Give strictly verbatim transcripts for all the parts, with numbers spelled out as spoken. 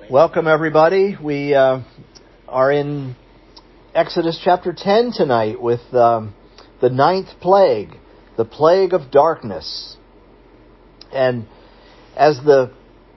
Welcome, everybody. We uh, are in Exodus chapter ten tonight with um, the ninth plague, the plague of darkness. And as the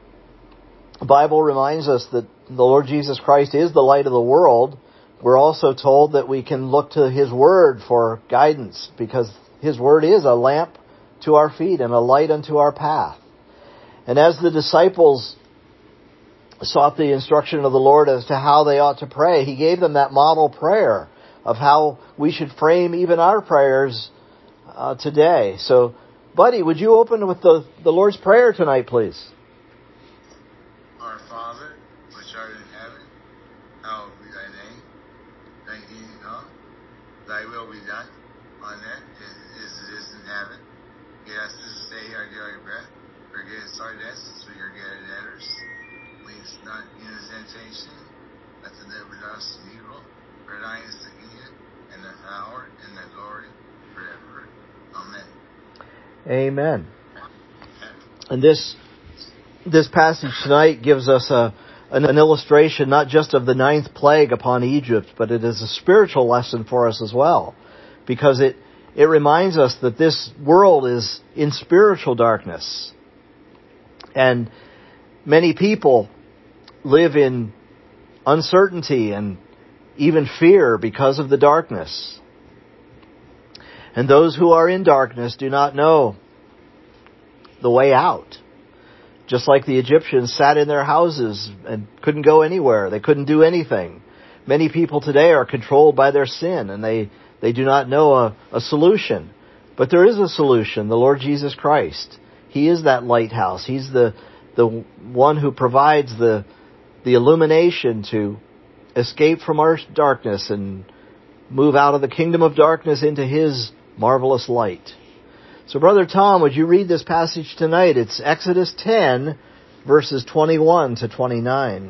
Bible reminds us that the Lord Jesus Christ is the light of the world, we're also told that we can look to His Word for guidance, because His Word is a lamp to our feet and a light unto our path. And as the disciples sought the instruction of the Lord as to how they ought to pray, He gave them that model prayer of how we should frame even our prayers uh, today. So, Buddy, would you open with the, the Lord's Prayer tonight, please? Our Father, which art in heaven, hallowed be thy name. Thy kingdom come, thy will be done, on earth as it is in heaven. Give us this day our daily bread. Forgive us our debts as we forgive our debtors. Lead us not into temptation, but deliver us from evil. For thine is the kingdom, and the power, and the glory, forever. Amen. Amen. And this this passage tonight gives us a an, an illustration not just of the ninth plague upon Egypt, but it is a spiritual lesson for us as well, because it it reminds us that this world is in spiritual darkness, and many people live in uncertainty and even fear because of the darkness. And those who are in darkness do not know the way out. Just like the Egyptians sat in their houses and couldn't go anywhere. They couldn't do anything. Many people today are controlled by their sin, and they, they do not know a, a solution. But there is a solution, the Lord Jesus Christ. He is that lighthouse. He's the the one who provides the the illumination to escape from our darkness and move out of the kingdom of darkness into His marvelous light. So, Brother Tom, would you read this passage tonight? It's Exodus ten, verses twenty-one to twenty-nine.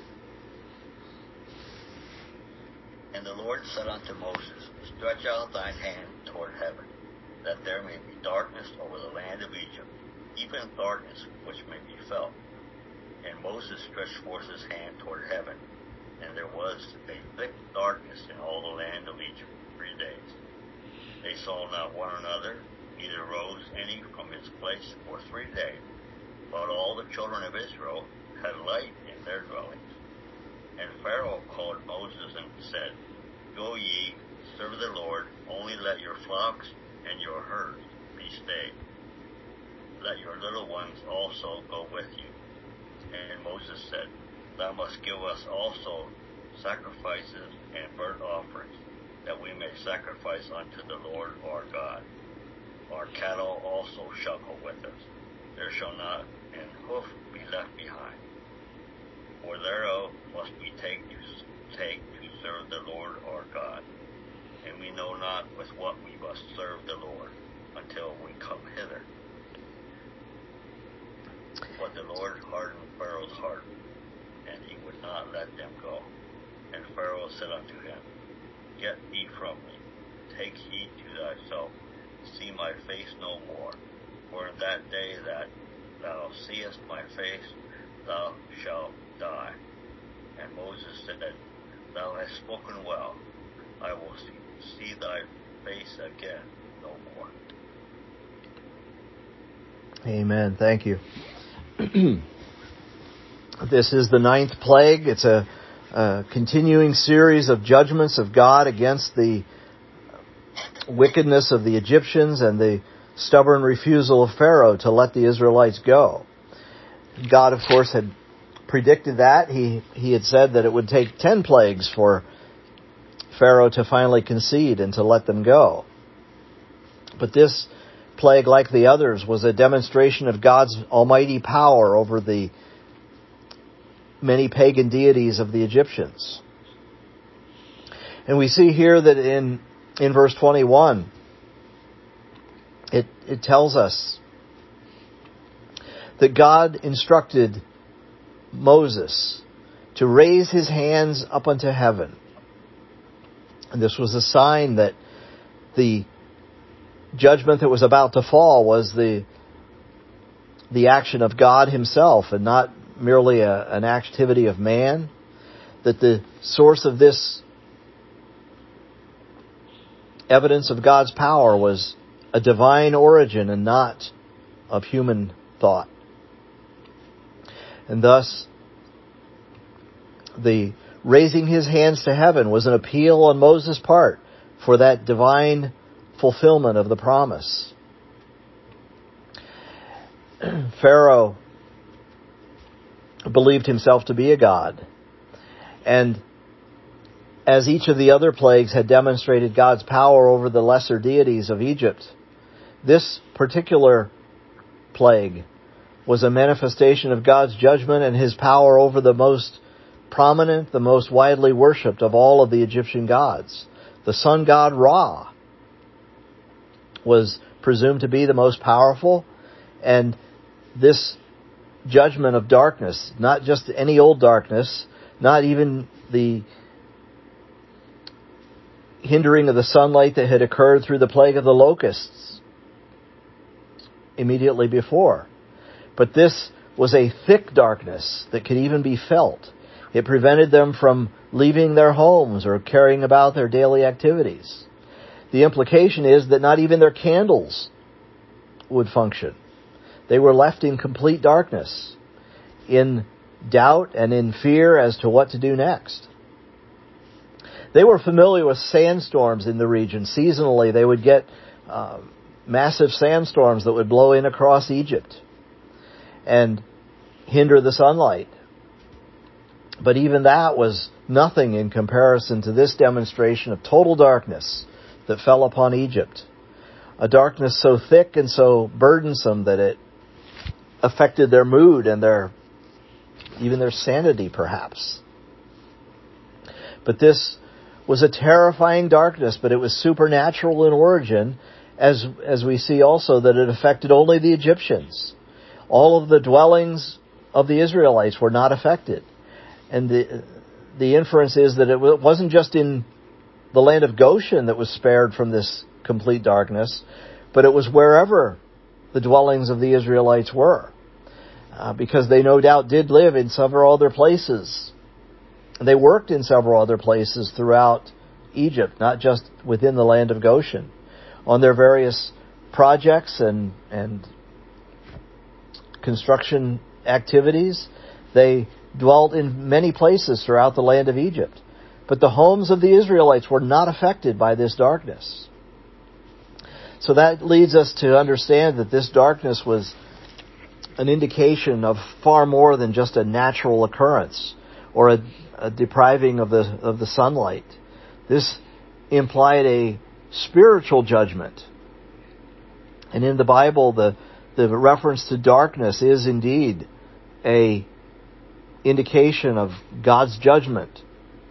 And the Lord said unto Moses, Stretch out thine hand toward heaven, that there may be darkness over the land of Egypt, even darkness which may be felt. And Moses stretched forth his hand toward heaven, and there was a thick darkness in all the land of Egypt three days. They saw not one another, neither rose any from his place for three days. But all the children of Israel had light in their dwellings. And Pharaoh called Moses and said, Go ye, serve the Lord, only let your flocks and your herds be stayed. Let your little ones also go with you. And Moses said, Thou must give us also sacrifices and burnt offerings, that we may sacrifice unto the Lord our God. Our cattle also shall go with us. There shall not an hoof be left behind. For thereof must we take to, take to serve the Lord our God. And we know not with what we must serve the Lord, until we come hither. But the Lord hardened Pharaoh's heart, and he would not let them go. And Pharaoh said unto him, Get thee from me, take heed to thyself, see my face no more. For in that day that thou seest my face, thou shalt die. And Moses said, Thou hast spoken well. I will see, see thy face again no more. Amen. Thank you. This is the ninth plague. It's a, a continuing series of judgments of God against the wickedness of the Egyptians and the stubborn refusal of Pharaoh to let the Israelites go. God, of course, had predicted that. He, he had said that it would take ten plagues for Pharaoh to finally concede and to let them go. But this plague, like the others, was a demonstration of God's almighty power over the many pagan deities of the Egyptians. And we see here that in in verse twenty-one, it, it tells us that God instructed Moses to raise his hands up unto heaven. And this was a sign that the judgment that was about to fall was the the action of God Himself, and not merely a, an activity of man, that the source of this evidence of God's power was a divine origin and not of human thought. And thus, the raising his hands to heaven was an appeal on Moses' part for that divine fulfillment of the promise. Pharaoh believed himself to be a god, and as each of the other plagues had demonstrated God's power over the lesser deities of Egypt, this particular plague was a manifestation of God's judgment and his power over the most prominent, the most widely worshipped of all of the Egyptian gods. The sun god Ra was presumed to be the most powerful, and this judgment of darkness, not just any old darkness, not even the hindering of the sunlight that had occurred through the plague of the locusts immediately before, but this was a thick darkness that could even be felt. It prevented them from leaving their homes or carrying about their daily activities. The implication is that not even their candles would function. They were left in complete darkness, in doubt and in fear as to what to do next. They were familiar with sandstorms in the region. Seasonally, they would get uh, massive sandstorms that would blow in across Egypt and hinder the sunlight. But even that was nothing in comparison to this demonstration of total darkness that fell upon Egypt. A darkness so thick and so burdensome that it affected their mood and their even their sanity, perhaps. But this was a terrifying darkness, but it was supernatural in origin, as as we see also that it affected only the Egyptians. All of the dwellings of the Israelites were not affected. And the the inference is that it wasn't just in the land of Goshen that was spared from this complete darkness, but it was wherever the dwellings of the Israelites were, uh, because they no doubt did live in several other places. They worked in several other places throughout Egypt, not just within the land of Goshen. On their various projects and, and construction activities, they dwelt in many places throughout the land of Egypt. But the homes of the Israelites were not affected by this darkness. So that leads us to understand that this darkness was an indication of far more than just a natural occurrence or a, a depriving of the of the sunlight. This implied a spiritual judgment. And in the Bible, the, the reference to darkness is indeed a indication of God's judgment.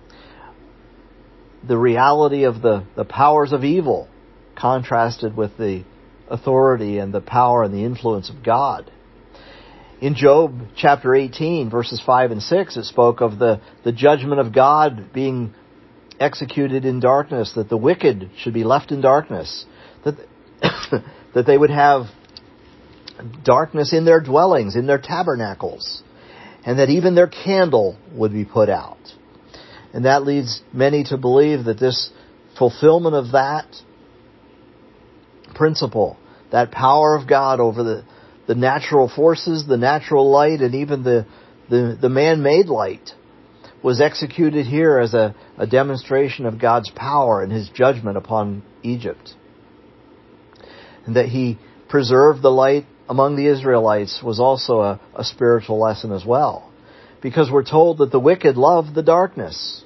The reality of the, the powers of evil contrasted with the authority and the power and the influence of God. In Job chapter eighteen, verses five and six, it spoke of the, the judgment of God being executed in darkness, that the wicked should be left in darkness, that, that they would have darkness in their dwellings, in their tabernacles, and that even their candle would be put out. And that leads many to believe that this fulfillment of that principle, that power of God over the, the natural forces, the natural light, and even the, the, the man-made light, was executed here as a, a demonstration of God's power and his judgment upon Egypt. And that he preserved the light among the Israelites was also a, a spiritual lesson as well. Because we're told that the wicked love the darkness.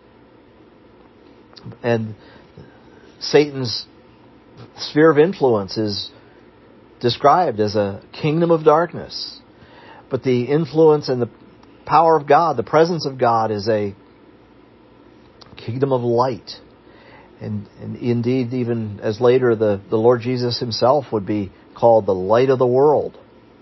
And Satan's sphere of influence is described as a kingdom of darkness. But the influence and the power of God, the presence of God, is a kingdom of light. And, and indeed, even as later the, the Lord Jesus himself would be called the light of the world.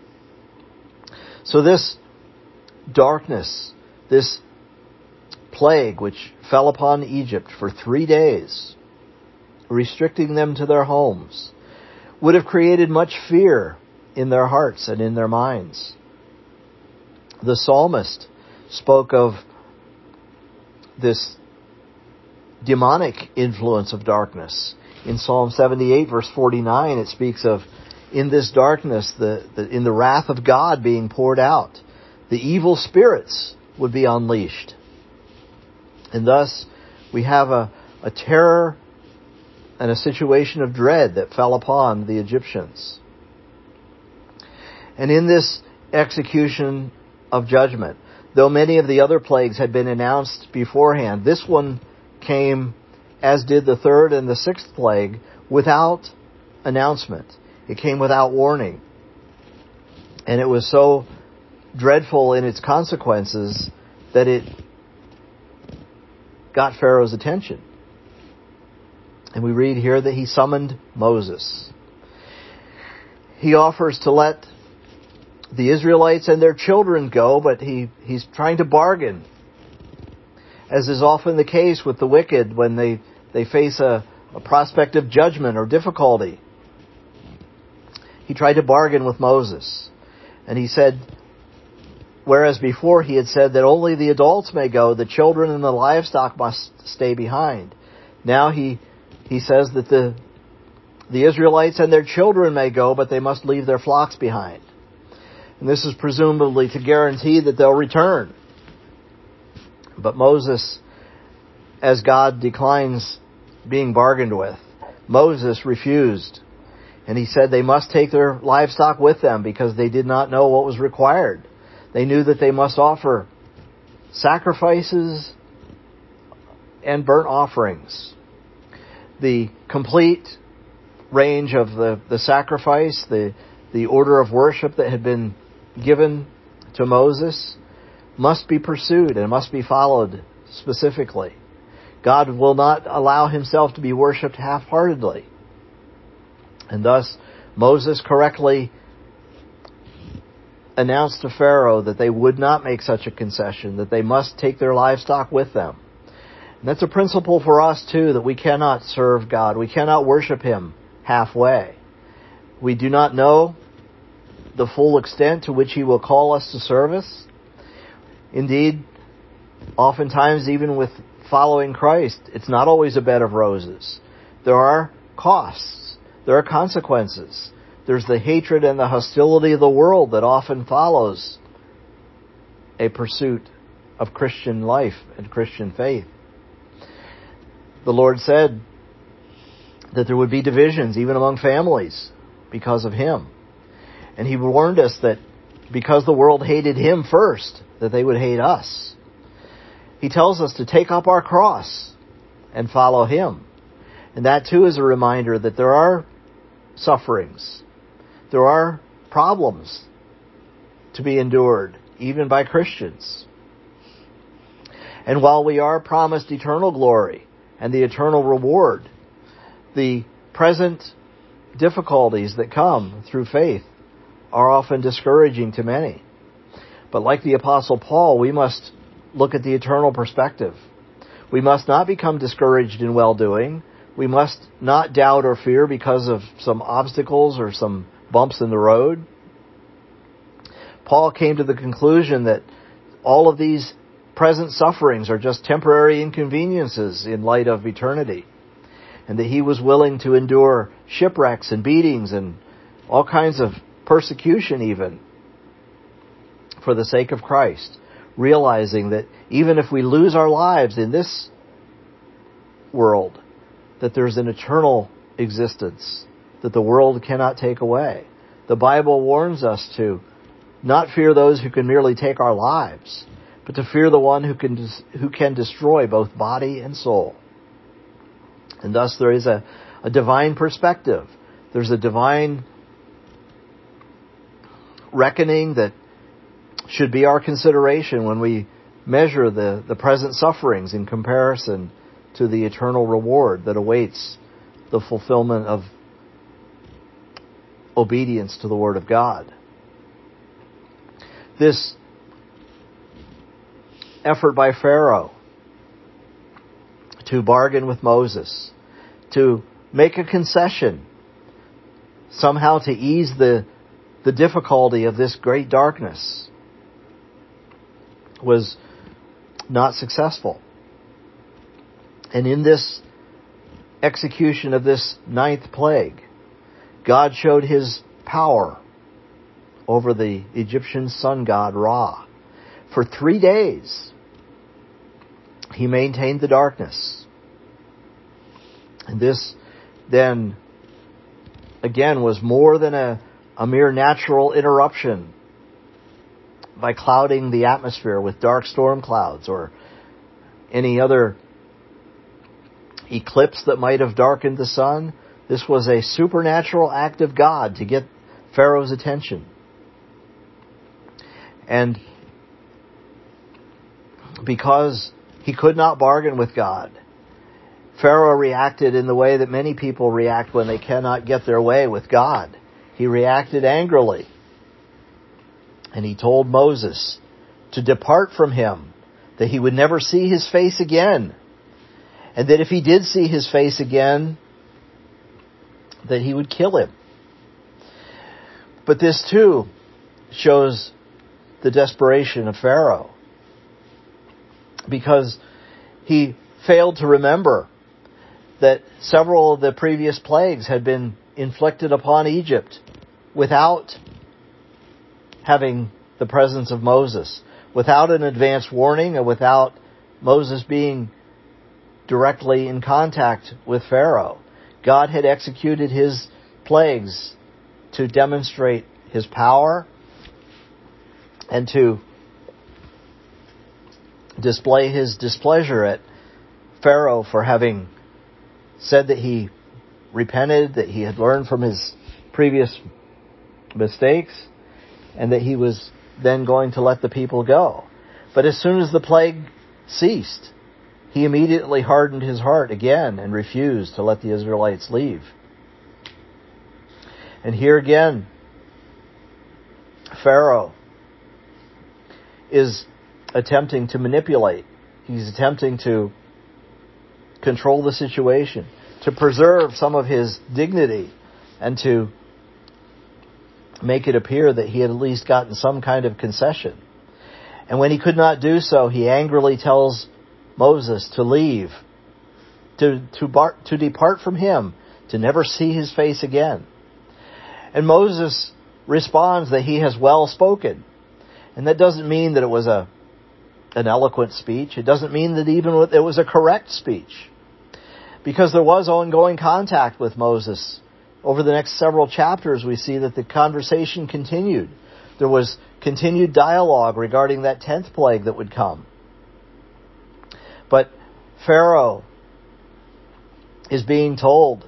So this darkness, this plague which fell upon Egypt for three days, restricting them to their homes, would have created much fear in their hearts and in their minds. The psalmist spoke of this demonic influence of darkness. In Psalm seventy-eight, verse forty-nine, it speaks of, in this darkness, the, the in the wrath of God being poured out, the evil spirits would be unleashed. And thus, we have a, a terror and a situation of dread that fell upon the Egyptians. And in this execution of judgment, though many of the other plagues had been announced beforehand, this one came, as did the third and the sixth plague, without announcement. It came without warning. And it was so dreadful in its consequences that it got Pharaoh's attention. And we read here that he summoned Moses. He offers to let the Israelites and their children go, but he, he's trying to bargain, as is often the case with the wicked when they, they face a, a prospect of judgment or difficulty. He tried to bargain with Moses. And he said, whereas before he had said that only the adults may go, the children and the livestock must stay behind. Now he he says that the the Israelites and their children may go, but they must leave their flocks behind. And this is presumably to guarantee that they'll return. But Moses, as God declines being bargained with, Moses refused. And he said they must take their livestock with them because they did not know what was required. They knew that they must offer sacrifices and burnt offerings. The complete range of the, the sacrifice, the, the order of worship that had been given to Moses must be pursued and must be followed specifically. God will not allow himself to be worshipped half-heartedly. And thus, Moses correctly announced to Pharaoh that they would not make such a concession, that they must take their livestock with them. And that's a principle for us, too, that we cannot serve God. We cannot worship him halfway. We do not know the full extent to which he will call us to service. Indeed, oftentimes, even with following Christ, it's not always a bed of roses. There are costs. There are consequences. There's the hatred and the hostility of the world that often follows a pursuit of Christian life and Christian faith. The Lord said that there would be divisions even among families because of him. And he warned us that because the world hated him first, that they would hate us. He tells us to take up our cross and follow him. And that too is a reminder that there are sufferings. There are problems to be endured, even by Christians. And while we are promised eternal glory and the eternal reward, the present difficulties that come through faith are often discouraging to many. But like the Apostle Paul, we must look at the eternal perspective. We must not become discouraged in well-doing. We must not doubt or fear because of some obstacles or some bumps in the road. Paul came to the conclusion that all of these present sufferings are just temporary inconveniences in light of eternity, and that he was willing to endure shipwrecks and beatings and all kinds of persecution even for the sake of Christ, realizing that even if we lose our lives in this world, that there's an eternal existence that the world cannot take away. The Bible warns us to not fear those who can merely take our lives, but to fear the one who can who can destroy both body and soul. And thus there is a, a divine perspective. There's a divine reckoning that should be our consideration when we measure the, the present sufferings in comparison to the eternal reward that awaits the fulfillment of obedience to the Word of God. This effort by Pharaoh to bargain with Moses, to make a concession, somehow to ease the, the difficulty of this great darkness, was not successful. And in this execution of this ninth plague, God showed his power over the Egyptian sun god Ra. For three days, he maintained the darkness. And this then, again, was more than a, a mere natural interruption by clouding the atmosphere with dark storm clouds or any other eclipse that might have darkened the sun. This was a supernatural act of God to get Pharaoh's attention. And because he could not bargain with God, Pharaoh reacted in the way that many people react when they cannot get their way with God. He reacted angrily. And he told Moses to depart from him, that he would never see his face again. And that if he did see his face again, that he would kill him. But this too shows the desperation of Pharaoh, because he failed to remember that several of the previous plagues had been inflicted upon Egypt without having the presence of Moses, without an advance warning, and without Moses being directly in contact with Pharaoh. God had executed his plagues to demonstrate his power and to display his displeasure at Pharaoh for having said that he repented, that he had learned from his previous mistakes, and that he was then going to let the people go. But as soon as the plague ceased, he immediately hardened his heart again and refused to let the Israelites leave. And here again, Pharaoh is attempting to manipulate. He's attempting to control the situation, to preserve some of his dignity, and to make it appear that he had at least gotten some kind of concession. And when he could not do so, he angrily tells Moses to leave, to to, bar, to depart from him, to never see his face again. And Moses responds that he has well spoken. And that doesn't mean that it was a an eloquent speech. It doesn't mean that even it was a correct speech, because there was ongoing contact with Moses. Over the next several chapters, we see that the conversation continued. There was continued dialogue regarding that tenth plague that would come. But Pharaoh is being told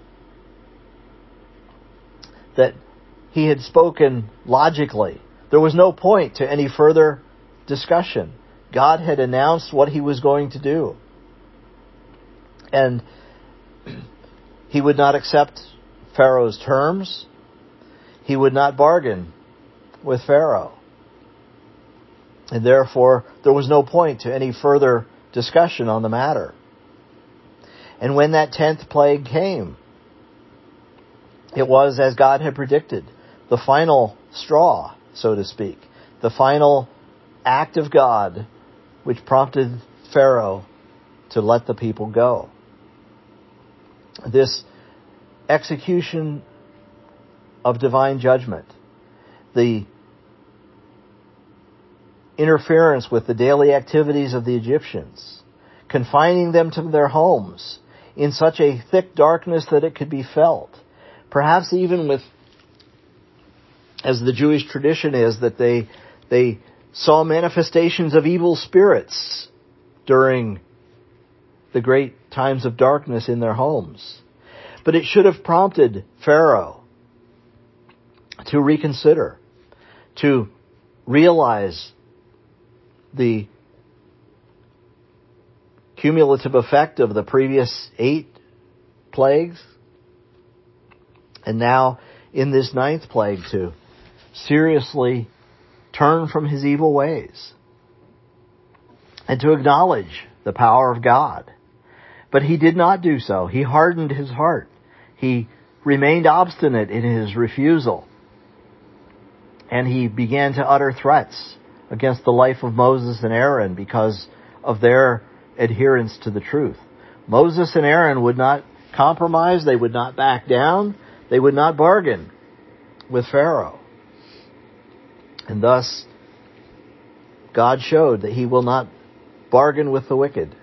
that he had spoken logically. There was no point to any further discussion. God had announced what he was going to do. And he would not accept Pharaoh's terms. He would not bargain with Pharaoh. And therefore, there was no point to any further discussion on the matter. And when that tenth plague came, it was, as God had predicted, the final straw, so to speak, the final act of God which prompted Pharaoh to let the people go. This execution of divine judgment, the interference with the daily activities of the Egyptians, confining them to their homes in such a thick darkness that it could be felt, perhaps even with, as the Jewish tradition is, that they they saw manifestations of evil spirits during the great times of darkness in their homes. But it should have prompted Pharaoh to reconsider, to realize the cumulative effect of the previous eight plagues, and now in this ninth plague to seriously turn from his evil ways and to acknowledge the power of God. But he did not do so. He hardened his heart. He remained obstinate in his refusal. And he began to utter threats against the life of Moses and Aaron because of their adherence to the truth. Moses and Aaron would not compromise. They would not back down. They would not bargain with Pharaoh. And thus, God showed that he will not bargain with the wicked.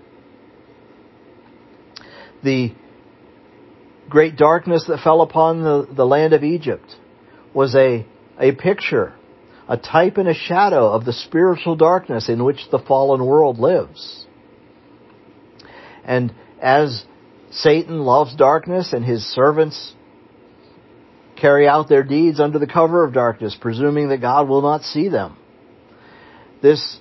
The great darkness that fell upon the, the land of Egypt was a, a picture, a type and a shadow of the spiritual darkness in which the fallen world lives. And as Satan loves darkness and his servants carry out their deeds under the cover of darkness, presuming that God will not see them, this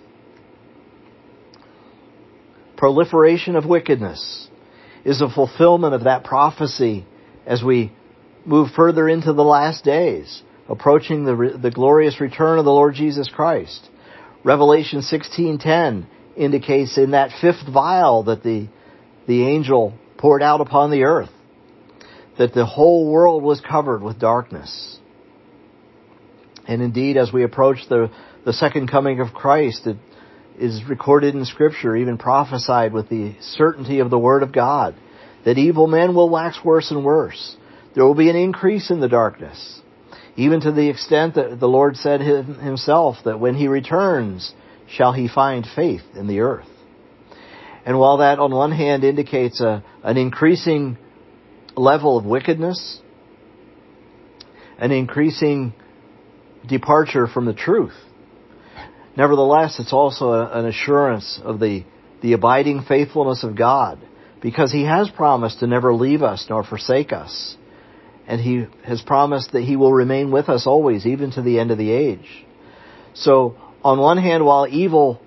proliferation of wickedness is a fulfillment of that prophecy as we move further into the last days, approaching the, the glorious return of the Lord Jesus Christ. Revelation sixteen ten indicates in that fifth vial that the, the angel poured out upon the earth, that the whole world was covered with darkness. And indeed, as we approach the, the second coming of Christ, it is recorded in Scripture, even prophesied with the certainty of the Word of God, that evil men will wax worse and worse. There will be an increase in the darkness, even to the extent that the Lord said himself that when he returns, shall he find faith in the earth. And while that on one hand indicates a, an increasing level of wickedness, an increasing departure from the truth, nevertheless, it's also a, an assurance of the, the abiding faithfulness of God, because he has promised to never leave us nor forsake us. And he has promised that he will remain with us always, even to the end of the age. So, on one hand, while evil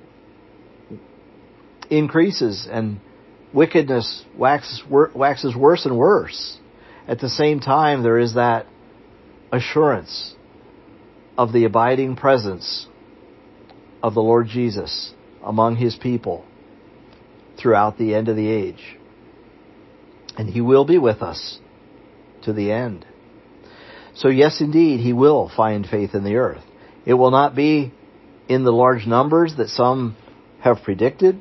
increases and wickedness waxes, waxes worse and worse, at the same time there is that assurance of the abiding presence of the Lord Jesus among his people throughout the end of the age. And he will be with us to the end. So yes, indeed, he will find faith in the earth. It will not be in the large numbers that some have predicted.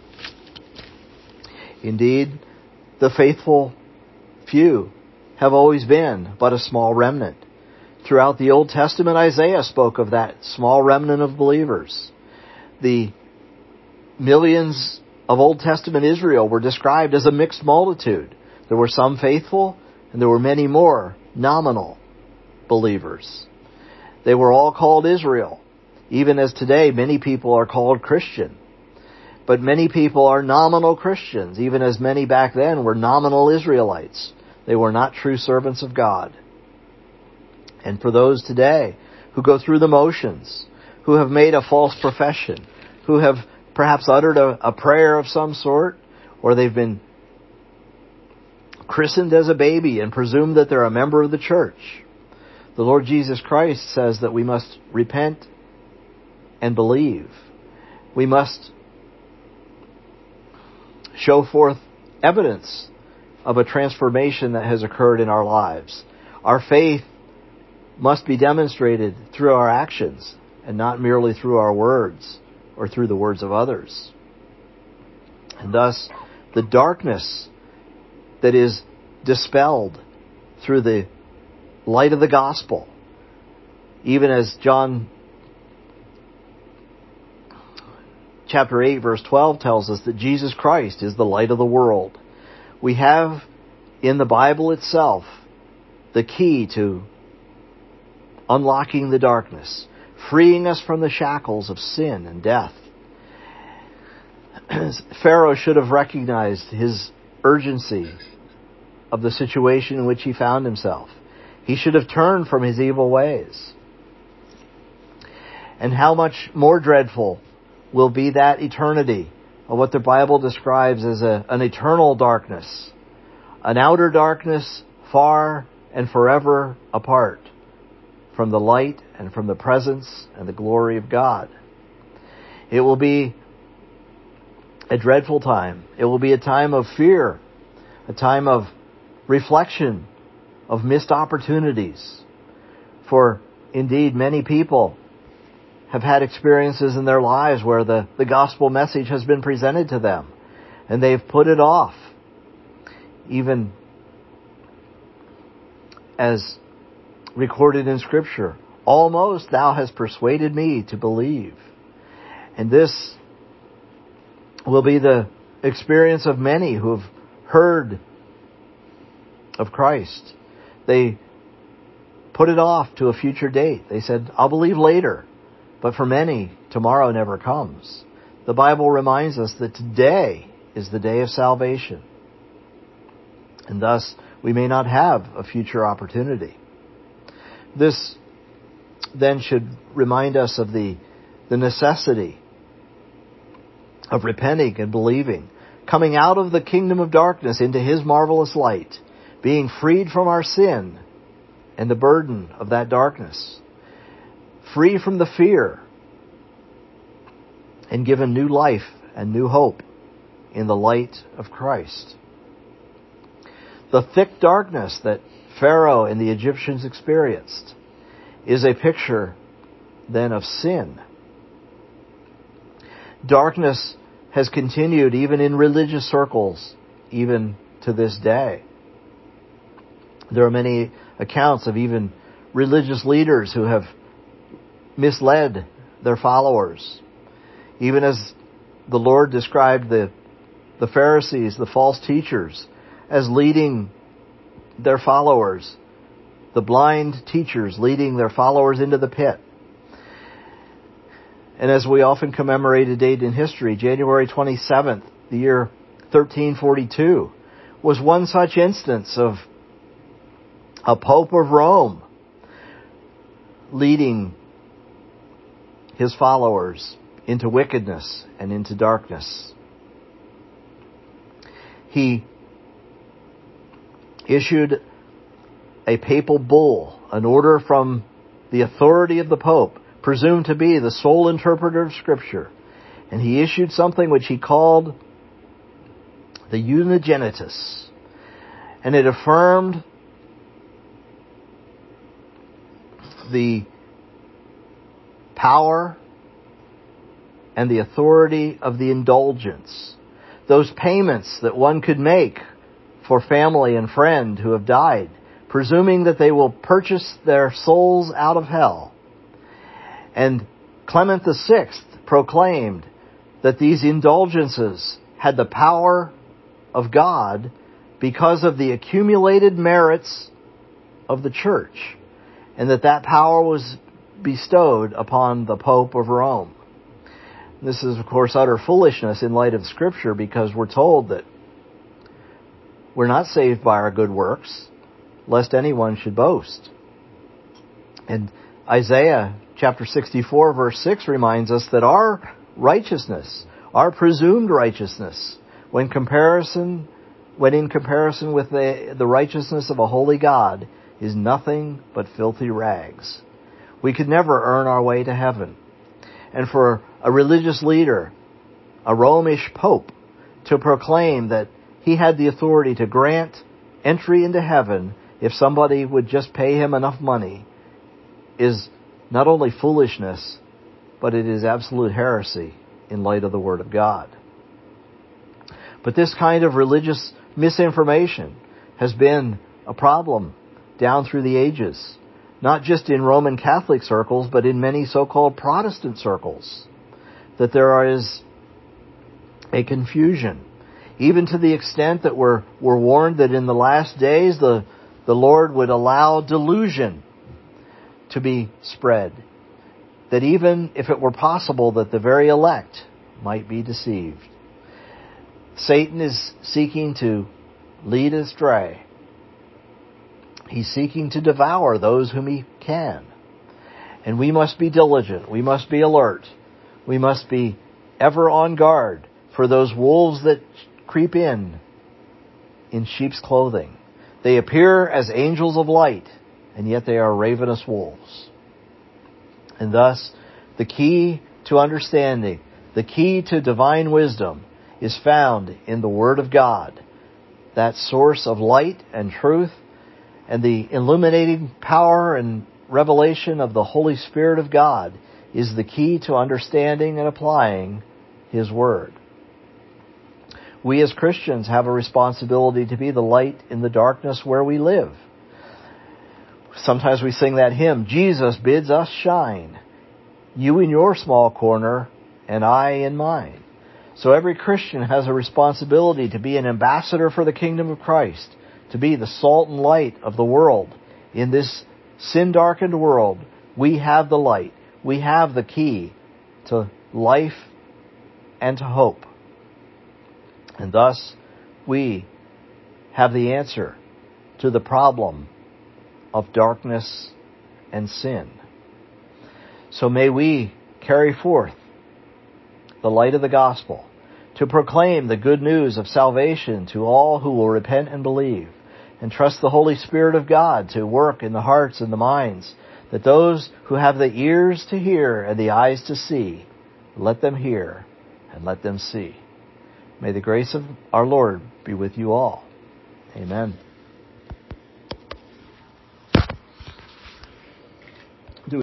Indeed, the faithful few have always been but a small remnant. Throughout the Old Testament, Isaiah spoke of that small remnant of believers. The millions of Old Testament Israel were described as a mixed multitude. There were some faithful, and there were many more nominal believers. They were all called Israel, even as today many people are called Christian. But many people are nominal Christians, even as many back then were nominal Israelites. They were not true servants of God. And for those today who go through the motions, who have made a false profession, who have perhaps uttered a, a prayer of some sort, or they've been christened as a baby and presumed that they're a member of the church, the Lord Jesus Christ says that we must repent and believe. We must show forth evidence of a transformation that has occurred in our lives. Our faith must be demonstrated through our actions and not merely through our words or through the words of others. And thus, the darkness that is dispelled through the light of the gospel, even as John chapter eight verse twelve tells us that Jesus Christ is the light of the world. We have in the Bible itself the key to unlocking the darkness, freeing us from the shackles of sin and death. Pharaoh should have recognized his urgency of the situation in which he found himself. He should have turned from his evil ways. And how much more dreadful will be that eternity of what the Bible describes as a, an eternal darkness, an outer darkness far and forever apart from the light and from the presence and the glory of God. It will be a dreadful time. It will be a time of fear, a time of reflection, of missed opportunities. For indeed, many people have had experiences in their lives where the, the gospel message has been presented to them, and they've put it off, even as recorded in Scripture. Almost thou hast persuaded me to believe. And this will be the experience of many who have heard of Christ. They put it off to a future date. They said, I'll believe later. But for many, tomorrow never comes. The Bible reminds us that today is the day of salvation. And thus, we may not have a future opportunity. This then should remind us of the, the necessity of repenting and believing, coming out of the kingdom of darkness into His marvelous light, being freed from our sin and the burden of that darkness, free from the fear, and given new life and new hope in the light of Christ. The thick darkness that Pharaoh and the Egyptians experienced is a picture then of sin. Darkness has continued even in religious circles, even to this day. There are many accounts of even religious leaders who have misled their followers. Even as the Lord described the, the Pharisees, the false teachers, as leading their followers, the blind teachers leading their followers into the pit. And as we often commemorate a date in history, January twenty-seventh, the year thirteen forty-two, was one such instance of a Pope of Rome leading his followers into wickedness and into darkness. He issued a papal bull, an order from the authority of the Pope, presumed to be the sole interpreter of Scripture. And he issued something which he called the Unigenitus. And it affirmed the power and the authority of the indulgence. Those payments that one could make for family and friend who have died, presuming that they will purchase their souls out of hell. And Clement the Sixth proclaimed that these indulgences had the power of God because of the accumulated merits of the church, and that that power was bestowed upon the Pope of Rome. This is, of course, utter foolishness in light of Scripture, because we're told that we're not saved by our good works, lest anyone should boast. And Isaiah chapter sixty-four, verse six reminds us that our righteousness, our presumed righteousness, when comparison, when in comparison with the, the righteousness of a holy God, is nothing but filthy rags. We could never earn our way to heaven. And for a religious leader, a Romish pope, to proclaim that he had the authority to grant entry into heaven if somebody would just pay him enough money, is not only foolishness, but it is absolute heresy in light of the Word of God. But this kind of religious misinformation has been a problem down through the ages, not just in Roman Catholic circles, but in many so-called Protestant circles, that there is a confusion, even to the extent that we're, we're warned that in the last days the, the Lord would allow delusion to be spread, that even if it were possible that the very elect might be deceived. Satan is seeking to lead astray. He's seeking to devour those whom he can. And we must be diligent. We must be alert. We must be ever on guard for those wolves that creep in in sheep's clothing. They appear as angels of light, and yet they are ravenous wolves. And thus, the key to understanding, the key to divine wisdom, is found in the Word of God, that source of light and truth, and the illuminating power and revelation of the Holy Spirit of God is the key to understanding and applying His Word. We as Christians have a responsibility to be the light in the darkness where we live. Sometimes we sing that hymn, Jesus bids us shine, you in your small corner and I in mine. So every Christian has a responsibility to be an ambassador for the kingdom of Christ, to be the salt and light of the world. In this sin-darkened world, we have the light. We have the key to life and to hope. And thus, we have the answer to the problem of darkness and sin. So may we carry forth the light of the gospel to proclaim the good news of salvation to all who will repent and believe, and trust the Holy Spirit of God to work in the hearts and the minds, that those who have the ears to hear and the eyes to see, let them hear and let them see. May the grace of our Lord be with you all. Amen.